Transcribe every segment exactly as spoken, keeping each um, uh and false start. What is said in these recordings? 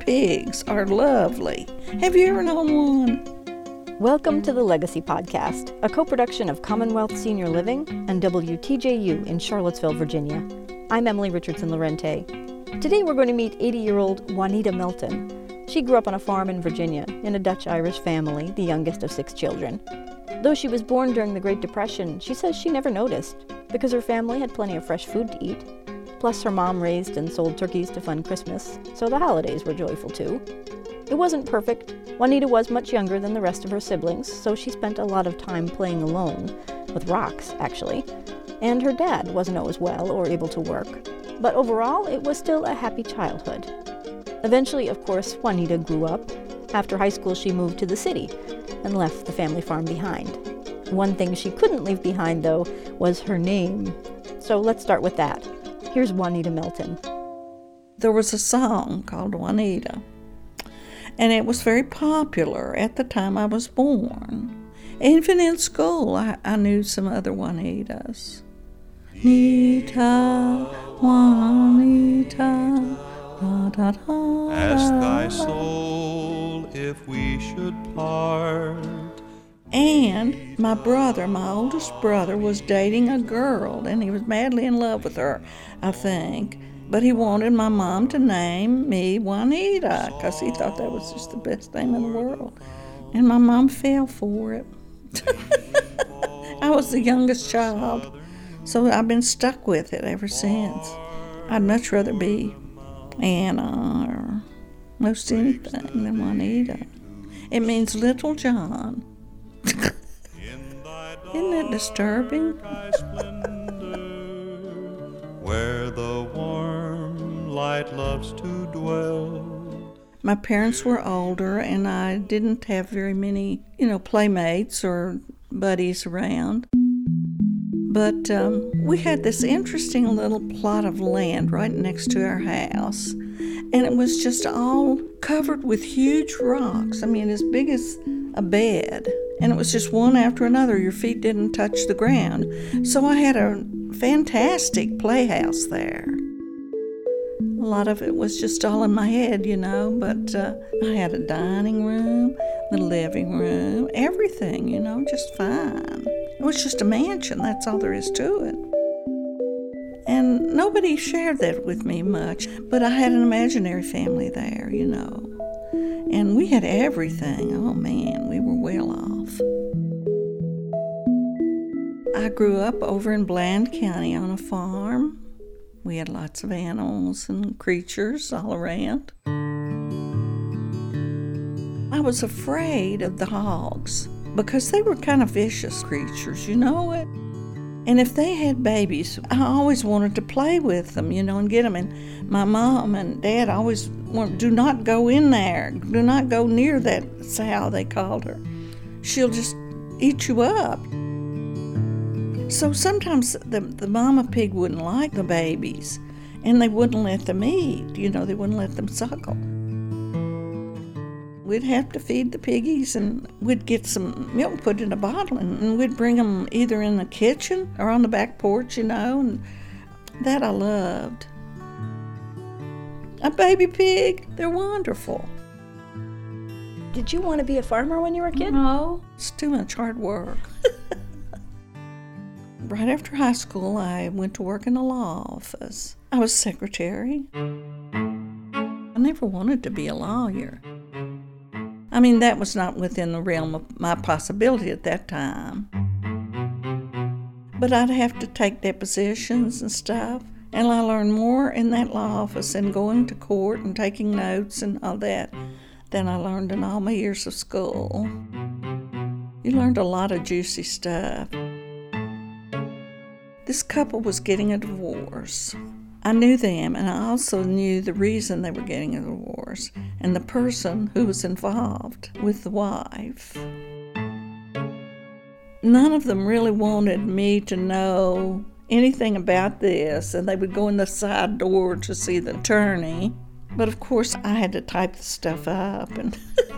pigs are lovely. Have you ever known one? Welcome to the Legacy Podcast, a co-production of Commonwealth Senior Living and W T J U in Charlottesville, Virginia. I'm Emily Richardson-Lorente. Today we're going to meet eighty-year-old Juanita Melton. She grew up on a farm in Virginia in a Dutch-Irish family, the youngest of six children. Though she was born during the Great Depression, she says she never noticed because her family had plenty of fresh food to eat. Plus, her mom raised and sold turkeys to fund Christmas, so the holidays were joyful too. It wasn't perfect. Juanita was much younger than the rest of her siblings, so she spent a lot of time playing alone, with rocks, actually. And her dad wasn't always well or able to work. But overall, it was still a happy childhood. Eventually, of course, Juanita grew up. After high school, she moved to the city and left the family farm behind. One thing she couldn't leave behind, though, was her name. So let's start with that. Here's Juanita Melton. There was a song called Juanita, and it was very popular at the time I was born. Even in school, I, I knew some other Juanitas. Nita, Juanita, da, da, da, ask thy soul if we should part. And my brother, my oldest brother, was dating a girl, and he was madly in love with her, I think. But he wanted my mom to name me Juanita, because he thought that was just the best name in the world. And my mom fell for it. I was the youngest child, so I've been stuck with it ever since. I'd much rather be Anna or most anything than Juanita. It means Little John. Isn't it disturbing? Where the warm light loves to dwell. My parents were older, and I didn't have very many, you know, playmates or buddies around. But um, we had this interesting little plot of land right next to our house, and it was just all covered with huge rocks. I mean, as big as a bed. And it was just one after another. Your feet didn't touch the ground. So I had a fantastic playhouse there. A lot of it was just all in my head, you know, but uh, I had a dining room, the living room, everything, you know, just fine. It was just a mansion, that's all there is to it. And nobody shared that with me much, but I had an imaginary family there, you know. And we had everything. Oh, man, we were well off. I grew up over in Bland County on a farm. We had lots of animals and creatures all around. I was afraid of the hogs because they were kind of vicious creatures, you know it? And if they had babies, I always wanted to play with them, you know, and get them. And my mom and dad always wanted, do not go in there. Do not go near that sow, they called her. She'll just eat you up. So sometimes the, the mama pig wouldn't like the babies, and they wouldn't let them eat. You know, they wouldn't let them suckle. We'd have to feed the piggies, and we'd get some milk put in a bottle, and, and we'd bring them either in the kitchen or on the back porch, you know, and that I loved. A baby pig, they're wonderful. Did you want to be a farmer when you were a kid? No, it's too much hard work. Right after high school, I went to work in the law office. I was secretary. I never wanted to be a lawyer. I mean, that was not within the realm of my possibility at that time. But I'd have to take depositions and stuff, and I learned more in that law office and going to court and taking notes and all that than I learned in all my years of school. You learned a lot of juicy stuff. This couple was getting a divorce. I knew them, and I also knew the reason they were getting a divorce and the person who was involved with the wife. None of them really wanted me to know anything about this, and they would go in the side door to see the attorney. But of course, I had to type the stuff up, and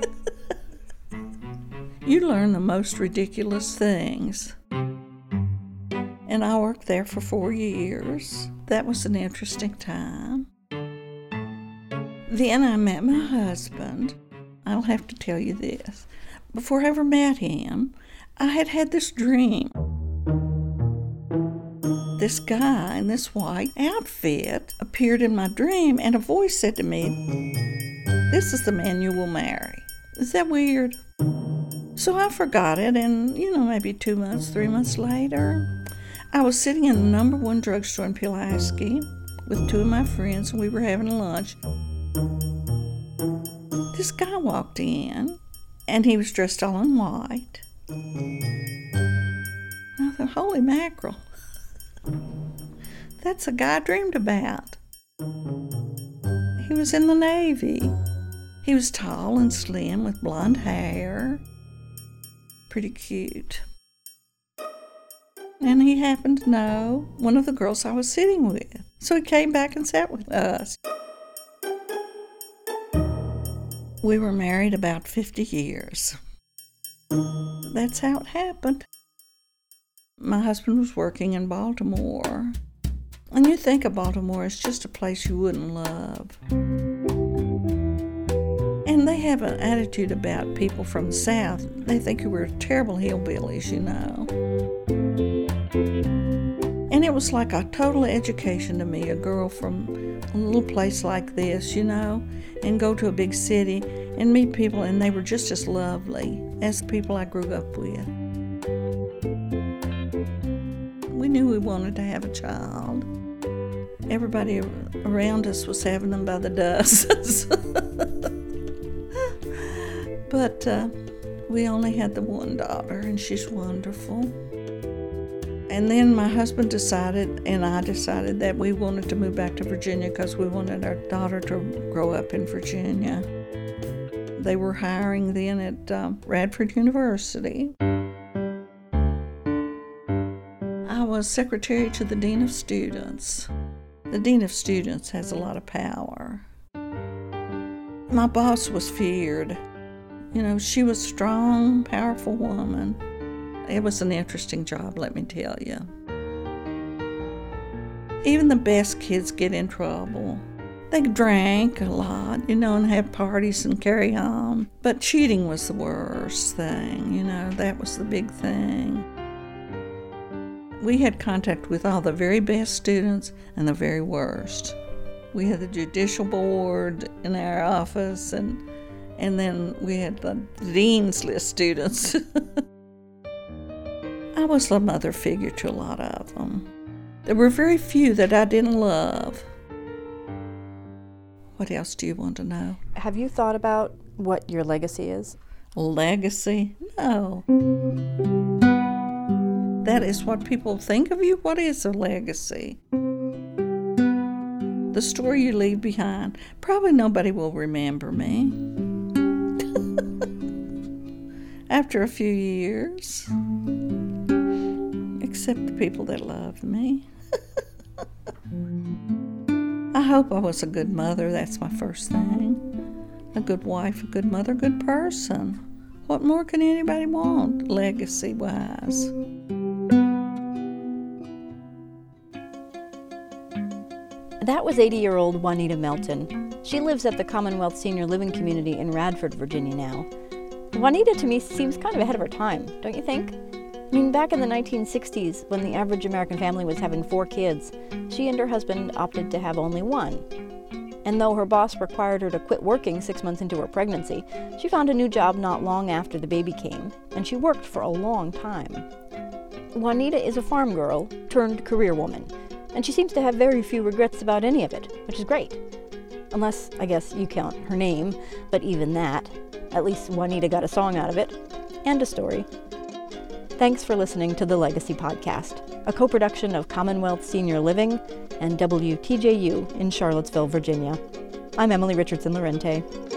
you learn the most ridiculous things. And I worked there for four years. That was an interesting time. Then I met my husband. I'll have to tell you this. Before I ever met him, I had had this dream. This guy in this white outfit appeared in my dream, and a voice said to me, "This is the man you will marry." Is that weird? So I forgot it, and, you know, maybe two months, three months later, I was sitting in the number one drugstore in Pulaski with two of my friends, and we were having lunch. This guy walked in, and he was dressed all in white. I thought, holy mackerel, that's a guy I dreamed about. He was in the Navy. He was tall and slim with blonde hair. Pretty cute. And he happened to know one of the girls I was sitting with. So he came back and sat with us. We were married about fifty years. That's how it happened. My husband was working in Baltimore. And you think of Baltimore as just a place you wouldn't love. And they have an attitude about people from the South. They think you were terrible hillbillies, you know. And it was like a total education to me, a girl from a little place like this, you know, and go to a big city and meet people, and they were just as lovely as the people I grew up with. We knew we wanted to have a child. Everybody around us was having them by the dozens. But uh, we only had the one daughter, and she's wonderful. And then my husband decided, and I decided, that we wanted to move back to Virginia because we wanted our daughter to grow up in Virginia. They were hiring then at uh, Radford University. I was secretary to the Dean of Students. The Dean of Students has a lot of power. My boss was feared. You know, she was a strong, powerful woman. It was an interesting job, let me tell you. Even the best kids get in trouble. They drank a lot, you know, and have parties and carry on. But cheating was the worst thing, you know, that was the big thing. We had contact with all the very best students and the very worst. We had the judicial board in our office, and and then we had the dean's list students. I was a mother figure to a lot of them. There were very few that I didn't love. What else do you want to know? Have you thought about what your legacy is? Legacy? No. That is what people think of you. What is a legacy? The story you leave behind. Probably nobody will remember me. After a few years. Except the people that loved me. I hope I was a good mother. That's my first thing. A good wife, a good mother, a good person. What more can anybody want, legacy-wise? That was eighty-year-old Juanita Melton. She lives at the Commonwealth Senior Living Community in Radford, Virginia now. Juanita, to me, seems kind of ahead of her time, don't you think? I mean, back in the nineteen sixties, when the average American family was having four kids, she and her husband opted to have only one. And though her boss required her to quit working six months into her pregnancy, she found a new job not long after the baby came, and she worked for a long time. Juanita is a farm girl turned career woman, and she seems to have very few regrets about any of it, which is great. Unless, I guess, you count her name, but even that. At least Juanita got a song out of it, and a story. Thanks for listening to the Legacy Podcast, a co-production of Commonwealth Senior Living and W T J U in Charlottesville, Virginia. I'm Emily Richardson Lorente.